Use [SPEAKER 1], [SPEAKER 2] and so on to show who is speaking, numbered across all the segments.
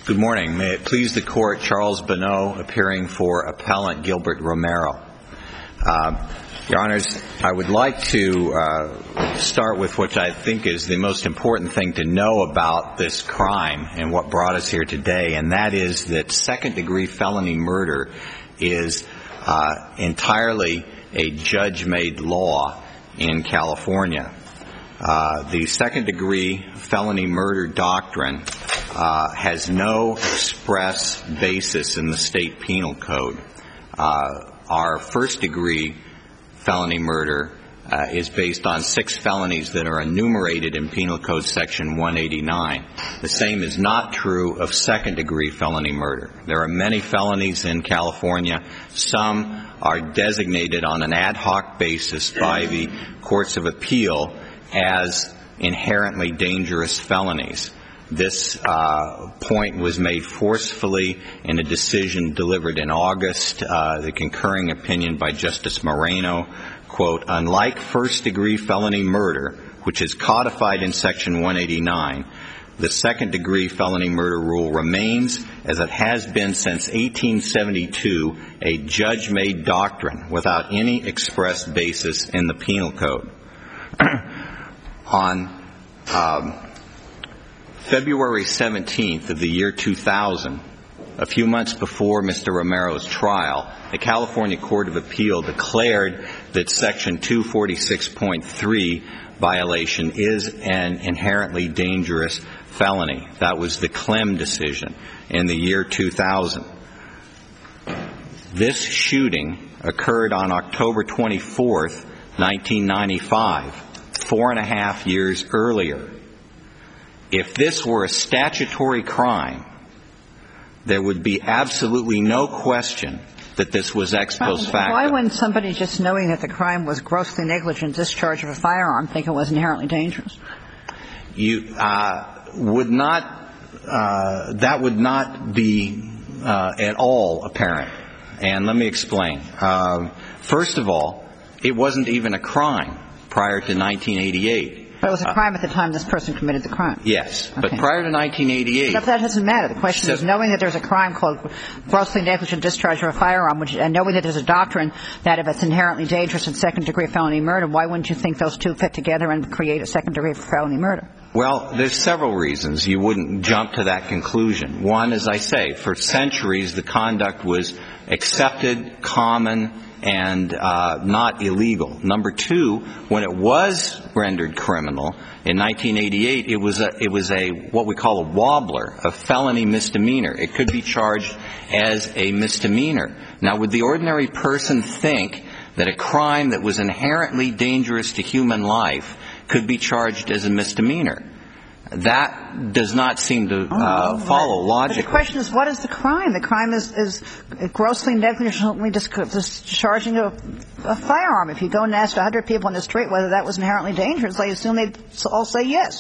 [SPEAKER 1] Good morning. May it please the Court, Charles Bonneau appearing for Appellant Gilbert Romero. Your Honors, I would like to start with what I think is the most important thing to know about this crime and what brought us here today, and that is that second-degree felony murder is entirely a judge-made law in California. The second-degree felony murder doctrine has no express basis in the state penal code. Our first-degree felony murder is based on 6 felonies that are enumerated in Penal Code Section 189. The same is not true of second-degree felony murder. There are many felonies in California. Some are designated on an ad hoc basis by the courts of appeal as inherently dangerous felonies. This point was made forcefully in a decision delivered in August, the concurring opinion by Justice Moreno, quote, "Unlike first-degree felony murder, which is codified in Section 189, the second-degree felony murder rule remains, as it has been since 1872, a judge-made doctrine without any express basis in the penal code." On February 17th of the year 2000, a few months before Mr. Romero's trial, the California Court of Appeal declared that Section 246.3 violation is an inherently dangerous felony. That was the Clem decision in the year 2000. This shooting occurred on October 24th, 1995, 4.5 years earlier. If this were a statutory crime, there would be absolutely no question that this was ex post facto.
[SPEAKER 2] Why wouldn't somebody just knowing that the crime was grossly negligent discharge of a firearm think it was inherently dangerous?
[SPEAKER 1] You would not, that would not be at all apparent. And let me explain. First of all, it wasn't even a crime prior to 1988.
[SPEAKER 2] But it was a crime at the time this person committed the crime.
[SPEAKER 1] Yes,
[SPEAKER 2] okay.
[SPEAKER 1] But prior to 1988...
[SPEAKER 2] But that doesn't matter. The question is knowing that there's a crime called grossly negligent discharge of a firearm, and knowing that there's a doctrine that if it's inherently dangerous in second-degree felony murder, why wouldn't you think those two fit together and create a second-degree felony murder?
[SPEAKER 1] Well, there's several reasons you wouldn't jump to that conclusion. One, as I say, for centuries the conduct was accepted, common, and not illegal. Number two, when it was rendered criminal in 1988, it was a what we call a wobbler, a felony misdemeanor. It could be charged as a misdemeanor. Now, would the ordinary person think that a crime that was inherently dangerous to human life could be charged as a misdemeanor? That does not seem to follow logically.
[SPEAKER 2] But the question is, what is the crime? The crime is grossly negligently discharging a firearm. If you go and ask 100 people on the street whether that was inherently dangerous, I assume they'd all say yes.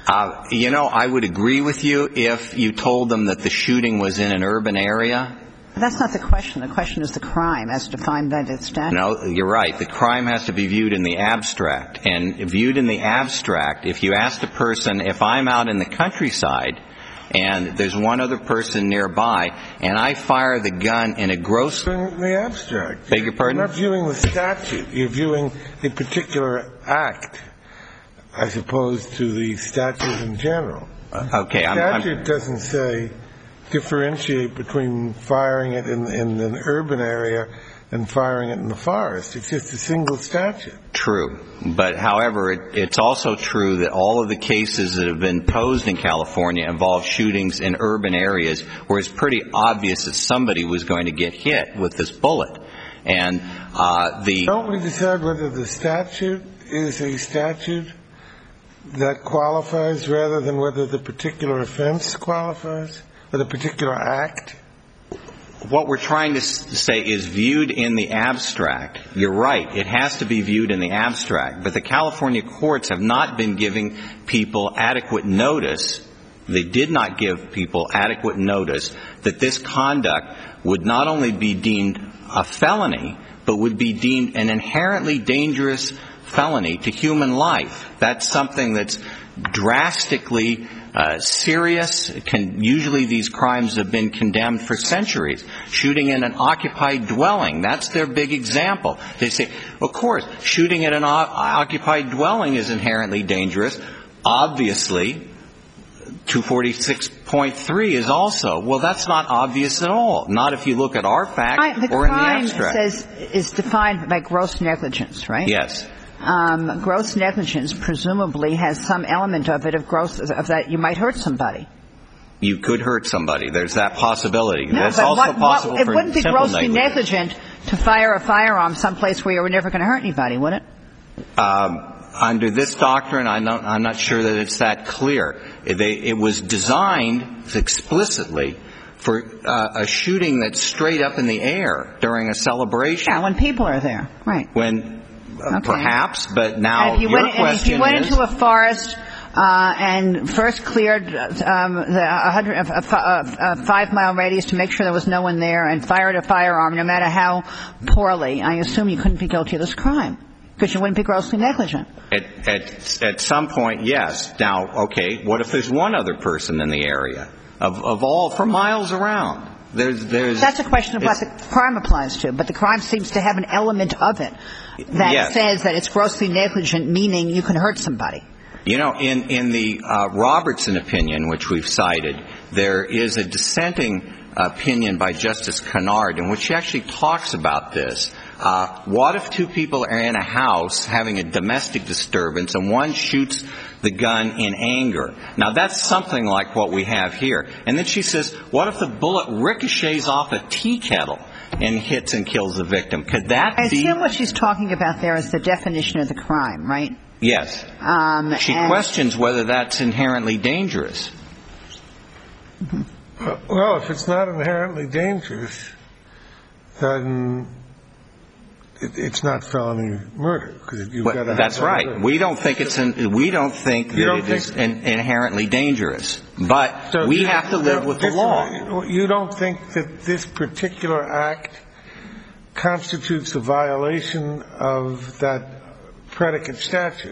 [SPEAKER 1] I would agree with you if you told them that the shooting was in an urban area.
[SPEAKER 2] That's not the question. The question is the crime as defined by the statute.
[SPEAKER 1] No, you're right. The crime has to be viewed in the abstract. And viewed in the abstract, if you asked a person, if I'm out in the countryside and there's one other person nearby and I fire the gun in a gross...
[SPEAKER 3] In the abstract.
[SPEAKER 1] Beg your pardon?
[SPEAKER 3] You're not viewing the statute. You're viewing the particular act as opposed to the statute in general.
[SPEAKER 1] Okay.
[SPEAKER 3] The statute doesn't say differentiate between firing it in an urban area and firing it in the forest. It's just a single statute.
[SPEAKER 1] True. But, however, it's also true that all of the cases that have been posed in California involve shootings in urban areas where it's pretty obvious that somebody was going to get hit with this bullet. And
[SPEAKER 3] Don't we decide whether the statute is a statute that qualifies rather than whether the particular offense qualifies? Or the particular act?
[SPEAKER 1] What we're trying to say is viewed in the abstract. You're right. It has to be viewed in the abstract. But the California courts have not been giving people adequate notice. They did not give people adequate notice that this conduct would not only be deemed a felony, but would be deemed an inherently dangerous felony to human life. That's something that's drastically serious. Usually these crimes have been condemned for centuries. Shooting in an occupied dwelling, that's their big example. They say, of course, shooting at an occupied dwelling is inherently dangerous. Obviously, 246.3 is also. Well, that's not obvious at all. Not if you look at our facts or in the abstract.
[SPEAKER 2] The crime is defined by gross negligence, right?
[SPEAKER 1] Yes.
[SPEAKER 2] Gross negligence presumably has some element of it of that you might hurt somebody.
[SPEAKER 1] You could hurt somebody. There's that possibility.
[SPEAKER 2] No,
[SPEAKER 1] that's
[SPEAKER 2] but
[SPEAKER 1] also possible for
[SPEAKER 2] it wouldn't be
[SPEAKER 1] simple
[SPEAKER 2] grossly negligent to fire a firearm someplace where you were never going to hurt anybody, would it?
[SPEAKER 1] Under this doctrine, I'm not sure that it's that clear. It was designed explicitly for a shooting that's straight up in the air during a celebration.
[SPEAKER 2] Yeah, when people are there, right?
[SPEAKER 1] Perhaps, but now
[SPEAKER 2] if you went into a forest and first cleared the 5-mile radius to make sure there was no one there and fired a firearm, no matter how poorly, I assume you couldn't be guilty of this crime because you wouldn't be grossly negligent.
[SPEAKER 1] At some point, yes. Now, okay, what if there's one other person in the area of all for miles around?
[SPEAKER 2] That's a question of what the crime applies to, but the crime seems to have an element of it that says that it's grossly negligent, meaning you can hurt somebody.
[SPEAKER 1] You know, in the Robertson opinion, which we've cited, there is a dissenting opinion by Justice Kennard in which she actually talks about this. What if two people are in a house having a domestic disturbance and one shoots the gun in anger? Now, that's something like what we have here. And then she says, what if the bullet ricochets off a tea kettle and hits and kills the victim? Could that be? I
[SPEAKER 2] assume what she's talking about there is the definition of the crime, right?
[SPEAKER 1] Yes. She questions whether that's inherently dangerous.
[SPEAKER 3] Well, if it's not inherently dangerous, then it's not felony murder.
[SPEAKER 1] That's right. We don't think that it is inherently dangerous. But we have to live with the law.
[SPEAKER 3] You don't think that this particular act constitutes a violation of that predicate statute?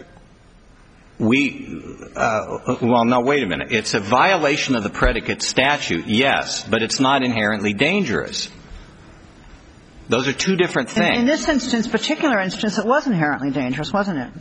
[SPEAKER 1] Well, no, wait a minute. It's a violation of the predicate statute, yes, but it's not inherently dangerous. Those are two different things.
[SPEAKER 2] In this particular instance, it was inherently dangerous, wasn't it?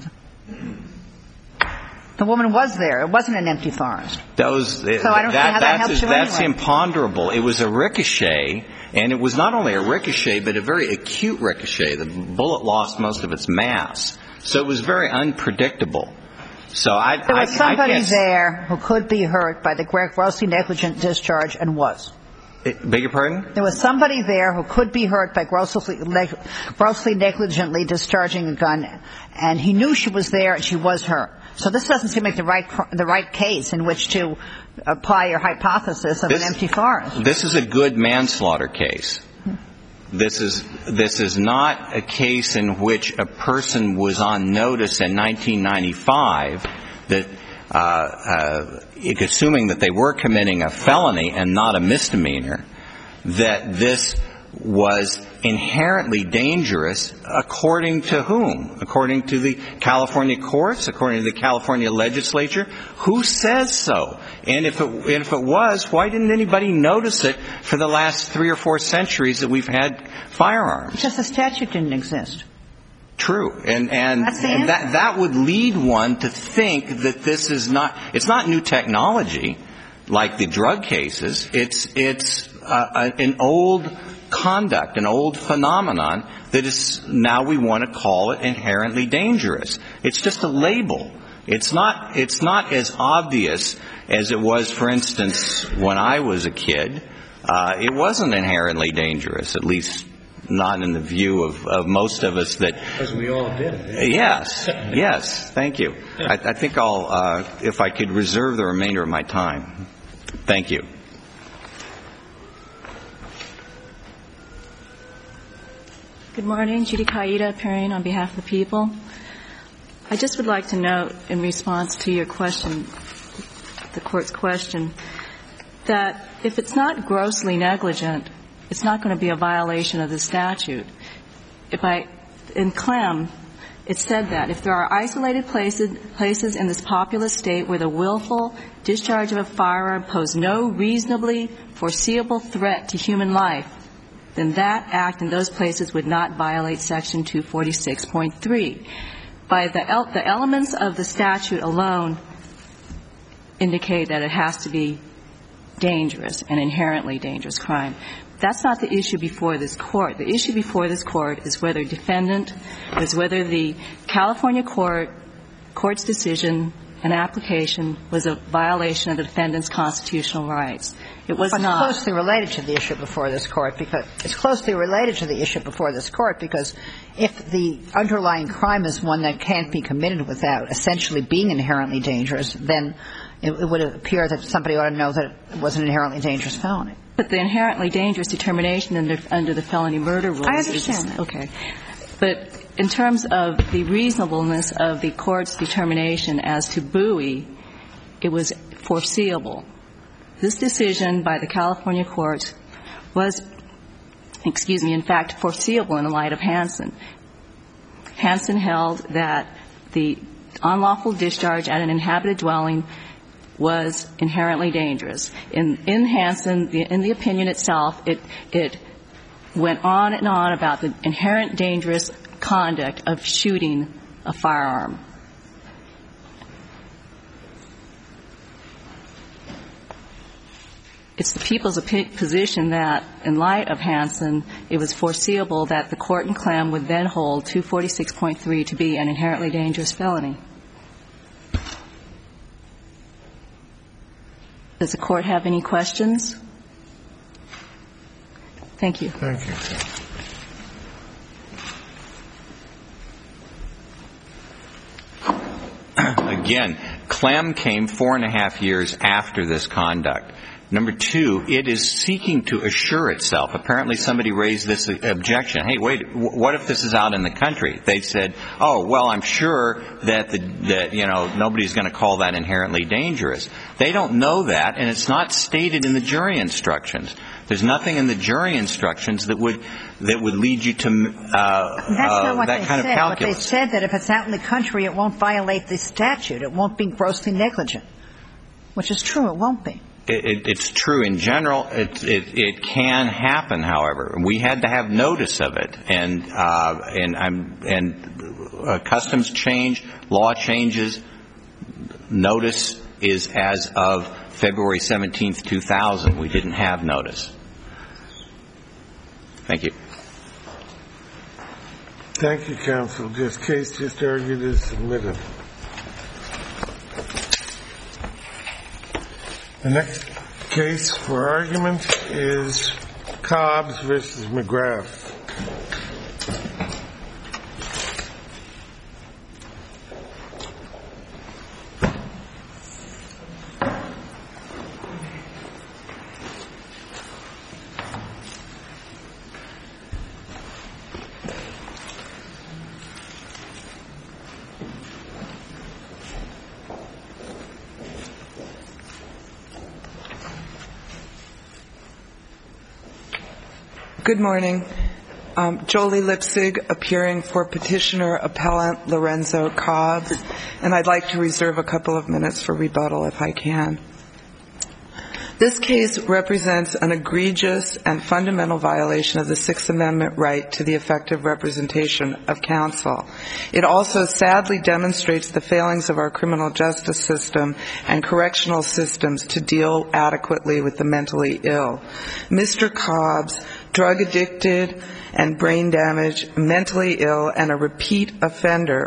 [SPEAKER 2] The woman was there. It wasn't an empty forest. So I don't see how that helps you anyway.
[SPEAKER 1] That's imponderable. It was a ricochet, and it was not only a ricochet, but a very acute ricochet. The bullet lost most of its mass. So it was very unpredictable. So
[SPEAKER 2] there was somebody there who could be hurt by the grossly negligent discharge and was.
[SPEAKER 1] Beg your pardon?
[SPEAKER 2] There was somebody there who could be hurt by grossly negligently discharging a gun, and he knew she was there and she was hurt. So this doesn't seem like the right case in which to apply your hypothesis of an empty forest.
[SPEAKER 1] This is a good manslaughter case. This is not a case in which a person was on notice in 1995 that, assuming that they were committing a felony and not a misdemeanor, that this was inherently dangerous according to whom? According to the California courts? According to the California legislature? Who says so? And if it was, why didn't anybody notice it for the last 3 or 4 centuries that we've had firearms?
[SPEAKER 2] Because the statute didn't exist.
[SPEAKER 1] True. And that would lead one to think that this is it's not new technology like the drug cases. It's an old conduct, an old phenomenon that is now we want to call it inherently dangerous. It's just a label. It's not as obvious as it was, for instance, when I was a kid. It wasn't inherently dangerous, at least not in the view of most of us that.
[SPEAKER 4] Because we all did.
[SPEAKER 1] Yes. Thank you. I think I'll, if I could reserve the remainder of my time. Thank you.
[SPEAKER 5] Good morning. Judy Kaida, appearing on behalf of the people. I just would like to note, in response to your question, the Court's question, that if it's not grossly negligent, it's not going to be a violation of the statute. In Clem, It said that if there are isolated places in this populous state where the willful discharge of a firearm pose no reasonably foreseeable threat to human life, then that act in those places would not violate Section 246.3. By the elements of the statute alone indicate that it has to be dangerous, an inherently dangerous crime. That's not the issue before this Court. The issue before this Court is whether the California court's decision and application was a violation of the defendant's constitutional rights. It was not.
[SPEAKER 2] It's closely related to the issue before this Court because if the underlying crime is one that can't be committed without essentially being inherently dangerous, then it would appear that somebody ought to know that it was an inherently dangerous felony.
[SPEAKER 5] But the inherently dangerous determination under the felony murder rules.
[SPEAKER 2] I understand that.
[SPEAKER 5] Okay. But in terms of the reasonableness of the Court's determination as to Bowie, it was foreseeable. This decision by the California courts was, in fact, foreseeable in the light of Hansen. Hansen held that the unlawful discharge at an inhabited dwelling was inherently dangerous. In Hansen, in the opinion itself, it went on and on about the inherent dangerous conduct of shooting a firearm. It's the people's position that, in light of Hansen, it was foreseeable that the court in Clem would then hold 246.3 to be an inherently dangerous felony. Does the Court have any questions? Thank you.
[SPEAKER 3] Thank you.
[SPEAKER 1] Again, Clem came 4.5 years after this conduct. Number two, it is seeking to assure itself. Apparently somebody raised this objection. Hey, wait, what if this is out in the country? They said, oh, well, I'm sure that nobody's going to call that inherently dangerous. They don't know that, and it's not stated in the jury instructions. There's nothing in the jury instructions that would lead you to that kind of calculus.
[SPEAKER 2] What they said that if it's out in the country, it won't violate the statute. It won't be grossly negligent, which is true. It won't be.
[SPEAKER 1] It's true in general. It can happen, however. We had to have notice of it, and customs change, law changes. Notice is as of February 17th, 2000. We didn't have notice. Thank you.
[SPEAKER 3] Thank you, counsel. This case just argued is submitted. The next case for argument is Cobbs versus McGrath.
[SPEAKER 4] Good morning. Jolie Lipsig, appearing for petitioner appellant Lorenzo Cobbs, and I'd like to reserve a couple of minutes for rebuttal if I can. This case represents an egregious and fundamental violation of the Sixth Amendment right to the effective representation of counsel. It also sadly demonstrates the failings of our criminal justice system and correctional systems to deal adequately with the mentally ill. Mr. Cobbs, drug addicted and brain damaged, mentally ill, and a repeat offender,